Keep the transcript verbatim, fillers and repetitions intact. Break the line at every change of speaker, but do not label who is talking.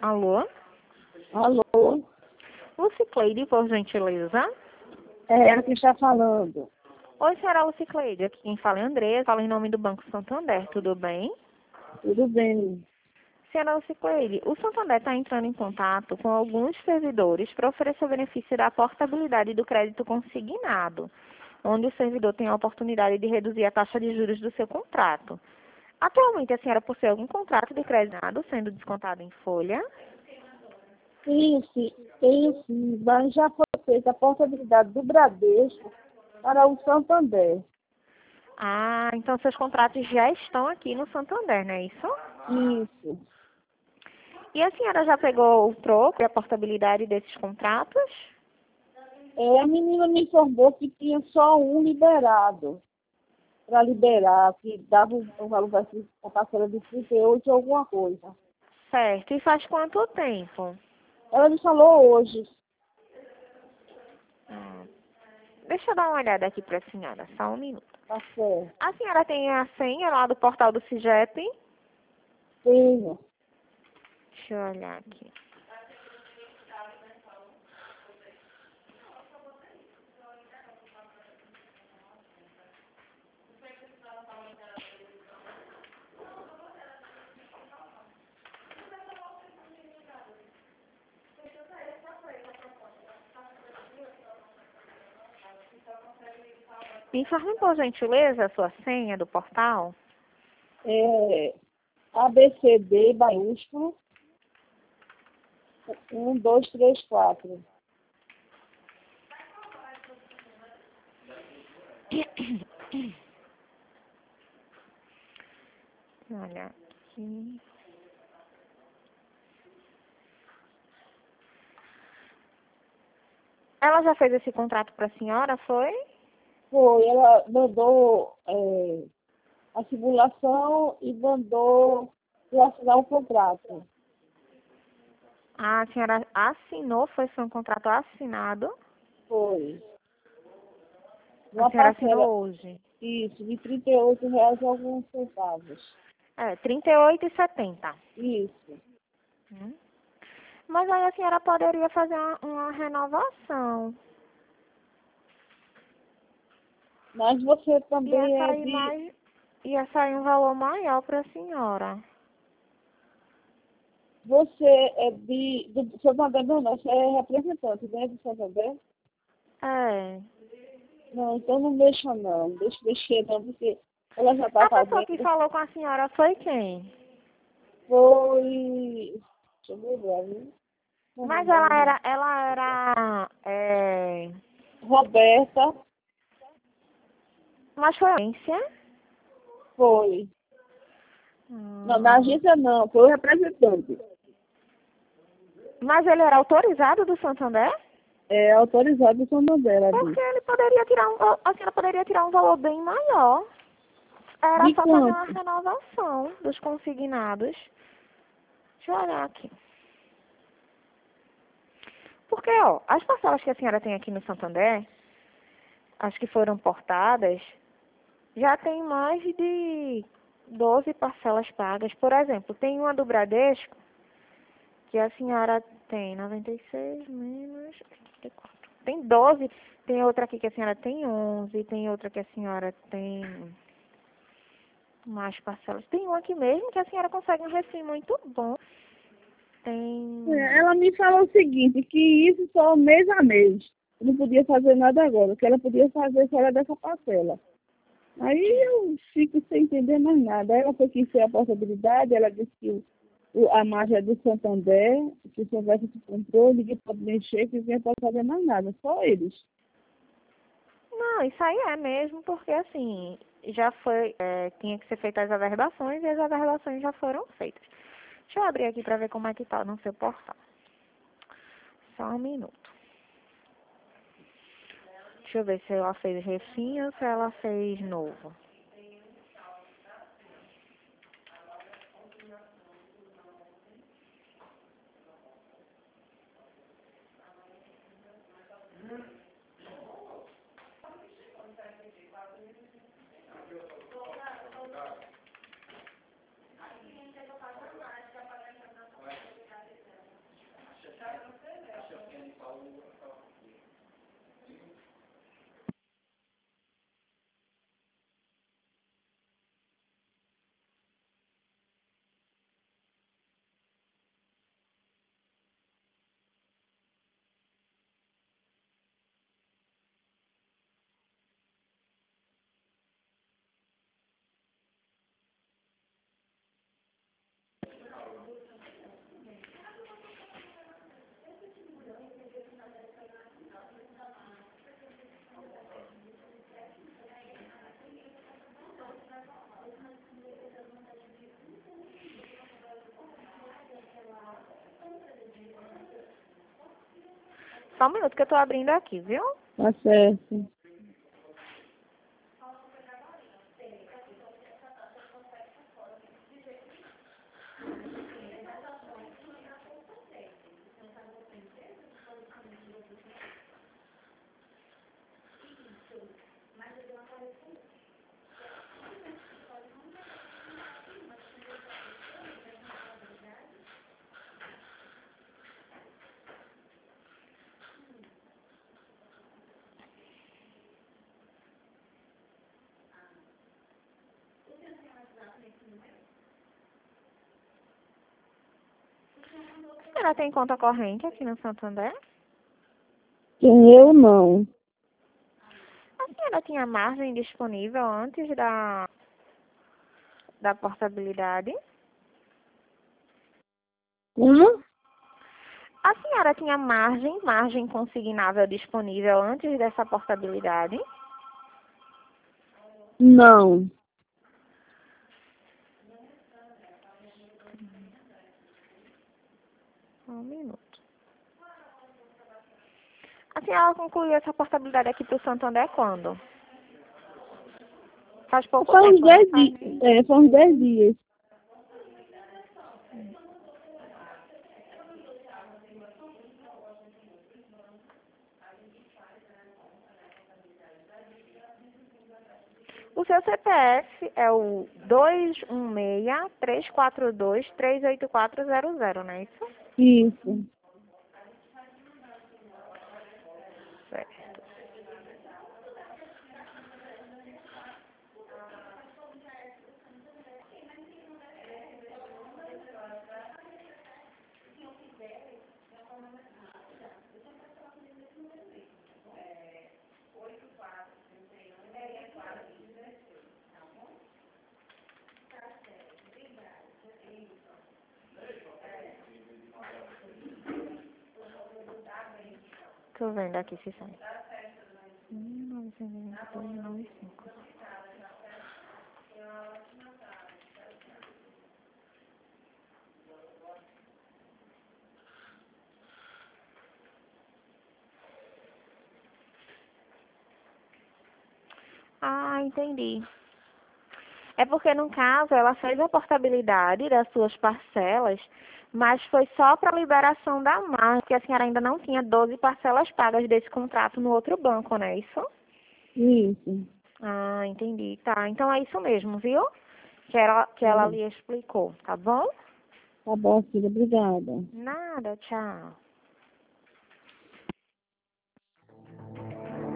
Alô?
Alô?
Lucicleide, por gentileza.
É ela que está falando.
Oi, senhora Lucicleide. Aqui quem fala é André. Fala em nome do Banco Santander. Tudo bem?
Tudo bem.
Senhora Lucicleide, o Santander está entrando em contato com alguns servidores para oferecer o benefício da portabilidade do crédito consignado, onde o servidor tem a oportunidade de reduzir a taxa de juros do seu contrato. Atualmente, a senhora possui algum contrato de crédito sendo descontado em folha?
Isso, isso, mas já foi feita a portabilidade do Bradesco para o Santander.
Ah, então seus contratos já estão aqui no Santander, não é isso?
Isso.
E a senhora já pegou o troco e a portabilidade desses contratos?
É, a menina me informou que tinha só um liberado para liberar, que dava um valor da parcela de trinta e oito ou alguma coisa.
Certo. E faz quanto tempo?
Ela me falou hoje.
Hum. Deixa eu dar uma olhada aqui para a senhora, só um minuto.
Tá certo.
A senhora tem a senha lá do portal do CIGEP?
Tenho.
Deixa eu olhar aqui. Me informe, por gentileza, a sua senha do portal?
É, A B C D maiúsculo, um, dois, três, quatro.
Olha aqui. Ela já fez esse contrato para a senhora, foi?
Foi, ela mandou é, a simulação e mandou eu assinar o contrato.
A senhora assinou, foi seu contrato assinado?
Foi.
A
Uma
senhora
parcela,
assinou hoje?
isso, de trinta e oito reais e alguns centavos.
É, trinta e oito e setenta.
Isso.
Hum. Mas aí a senhora poderia fazer uma, uma renovação.
Mas você
Ia
também é
sair
de...
mais, ia sair um valor maior para a senhora.
Você é de... Do Santander, não, não, você é representante, né, do Santander?
É.
Não, então não deixa não. Deixa, deixa não, porque ela já está
A pessoa que
fazendo.
falou com a senhora foi quem?
Foi... Deixa eu lembrar, viu? Não,
Mas
não,
ela
não, não.
era, ela era, é,
Roberta,
mas foi agência?
foi. Não, na
Hum.
agência não, foi o representante.
Mas ele era autorizado do Santander?
É autorizado o Santander, ela
Porque
disse.
ele poderia tirar um, a senhora poderia tirar um valor bem maior. Era
De
só fazer uma
quanto?
renovação dos consignados. Deixa eu olhar aqui. Porque, ó, as parcelas que a senhora tem aqui no Santander, as que foram portadas, já tem mais de doze parcelas pagas. Por exemplo, tem uma do Bradesco, que a senhora tem noventa e seis menos oitenta e quatro. Tem doze. Tem outra aqui que a senhora tem onze. Tem outra que a senhora tem mais parcelas. Tem uma aqui mesmo que a senhora consegue um refim muito bom. Tem...
É, ela me falou o seguinte, que isso só mês a mês. Eu não podia fazer nada agora, que ela podia fazer fora dessa parcela. Aí eu fico sem entender mais nada. Ela foi quem fez a possibilidade, ela disse que o, a margem é do Santander, que o Santander se comprou, ninguém pode mexer, que ninguém pode fazer mais nada, só eles.
Não, isso aí é mesmo, porque assim, já foi, é, tinha que ser feitas as averbações e as averbações já foram feitas. Deixa eu abrir aqui para ver como é que tá no seu portal. Só um minuto. Deixa eu ver se ela fez refim ou se ela fez novo. Só um minuto que eu tô abrindo aqui, viu?
Tá certo.
A senhora tem conta corrente aqui no Santander?
Eu não.
A senhora tinha margem disponível antes da, da portabilidade?
Como?
A senhora tinha margem, margem consignável disponível antes dessa portabilidade?
Não.
Um minuto. A senhora concluiu essa portabilidade aqui para o Santander quando? Faz pouco
Faz uns
tempo, né?
dez dias. É, faz uns dez dias.
O seu C P F é o dois um seis, três quatro dois, três oito quatro zero zero, não é isso?
Isso.
Certo. Tô vendo aqui se sai. mil novecentos e vinte e dois, noventa e cinco. Ah, entendi. É porque, no caso, ela fez a portabilidade das suas parcelas, mas foi só para a liberação da margem, porque a senhora ainda não tinha doze parcelas pagas desse contrato no outro banco, não é isso?
Isso.
Ah, entendi. Tá, então é isso mesmo, viu? Que ela, que ela lhe explicou, tá bom?
Tá bom, filha. Obrigada.
Nada, tchau.